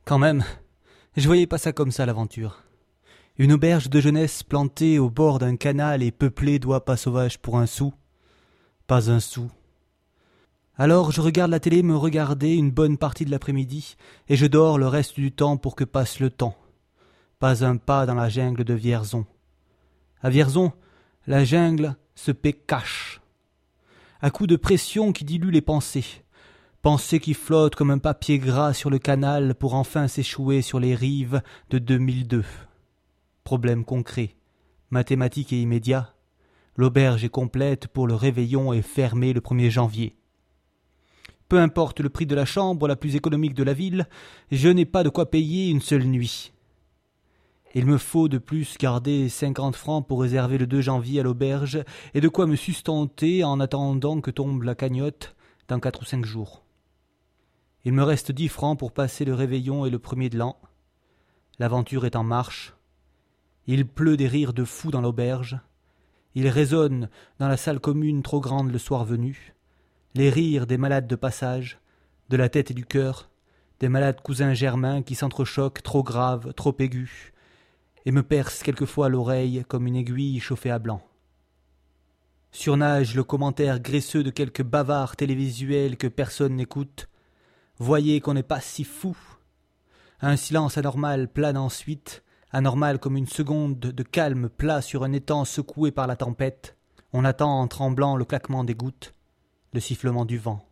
Quand même, je voyais pas ça comme ça, l'aventure. Une auberge de jeunesse plantée au bord d'un canal et peuplée d'oies pas sauvages pour un sou. Pas un sou. Alors je regarde la télé me regarder une bonne partie de l'après-midi, et je dors le reste du temps pour que passe le temps. Pas un pas dans la jungle de Vierzon. À Vierzon, la jungle se paie cash. À coups de pression qui dilue les pensées. Pensées qui flottent comme un papier gras sur le canal pour enfin s'échouer sur les rives de 2002. Problème concret, mathématique et immédiat. L'auberge est complète pour le réveillon et fermée le 1er janvier. Peu importe le prix de la chambre la plus économique de la ville, je n'ai pas de quoi payer une seule nuit. Il me faut de plus garder 50 francs pour réserver le 2 janvier à l'auberge et de quoi me sustenter en attendant que tombe la cagnotte dans 4 ou 5 jours. Il me reste 10 francs pour passer le réveillon et le 1er de l'an. L'aventure est en marche. Il pleut des rires de fous dans l'auberge. Il résonne dans la salle commune trop grande le soir venu. Les rires des malades de passage, de la tête et du cœur, des malades cousins germains qui s'entrechoquent trop graves, trop aigus, et me percent quelquefois l'oreille comme une aiguille chauffée à blanc. Surnage le commentaire graisseux de quelques bavards télévisuels que personne n'écoute. Voyez qu'on n'est pas si fou. Un silence anormal plane ensuite, anormal comme une seconde de calme plat sur un étang secoué par la tempête. On attend en tremblant le claquement des gouttes, le sifflement du vent.